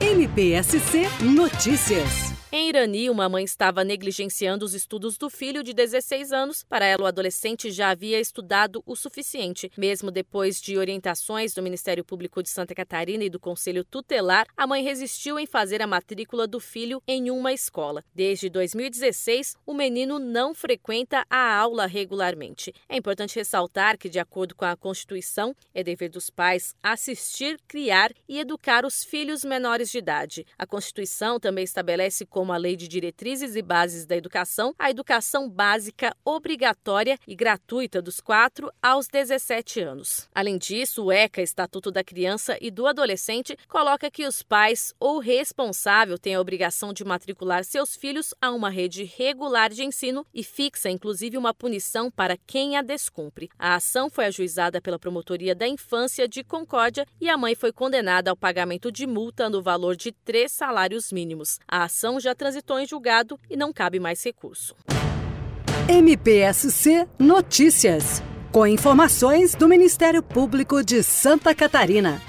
MPSC Notícias. Em Irani, uma mãe estava negligenciando os estudos do filho de 16 anos. Para ela, o adolescente já havia estudado o suficiente. Mesmo depois de orientações do Ministério Público de Santa Catarina e do Conselho Tutelar, a mãe resistiu em fazer a matrícula do filho em uma escola. Desde 2016, o menino não frequenta a aula regularmente. É importante ressaltar que, de acordo com a Constituição, é dever dos pais assistir, criar e educar os filhos menores de idade. A Constituição também estabelece como a Lei de Diretrizes e Bases da Educação, a educação básica obrigatória e gratuita dos 4 aos 17 anos. Além disso, o ECA, Estatuto da Criança e do Adolescente, coloca que os pais ou responsável têm a obrigação de matricular seus filhos a uma rede regular de ensino e fixa, inclusive, uma punição para quem a descumpre. A ação foi ajuizada pela Promotoria da Infância de Concórdia e a mãe foi condenada ao pagamento de multa no valor de 3 salários mínimos. A ação já transitou em julgado e não cabe mais recurso. MPSC Notícias, com informações do Ministério Público de Santa Catarina.